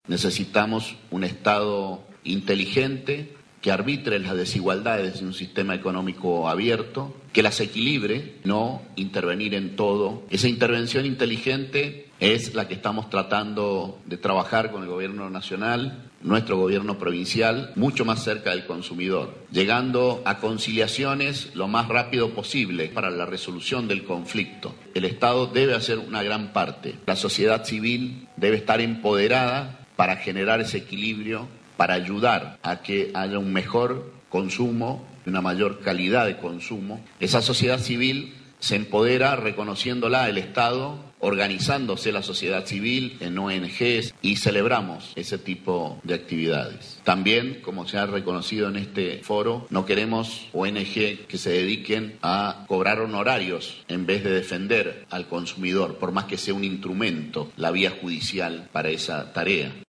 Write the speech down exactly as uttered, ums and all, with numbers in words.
Necesitamos un Estado inteligente que arbitre las desigualdades de un sistema económico abierto, que las equilibre, no intervenir en todo. Esa intervención inteligente es la que estamos tratando de trabajar con el gobierno nacional, nuestro gobierno provincial, mucho más cerca del consumidor, llegando a conciliaciones lo más rápido posible para la resolución del conflicto. El Estado debe hacer una gran parte. La sociedad civil debe estar empoderada para generar ese equilibrio, para ayudar a que haya un mejor consumo, una mayor calidad de consumo. Esa sociedad civil se empodera reconociéndola el Estado, organizándose la sociedad civil en O N Ges y celebramos ese tipo de actividades. También, como se ha reconocido en este foro, no queremos O N Ge que se dediquen a cobrar honorarios en vez de defender al consumidor, por más que sea un instrumento, la vía judicial para esa tarea.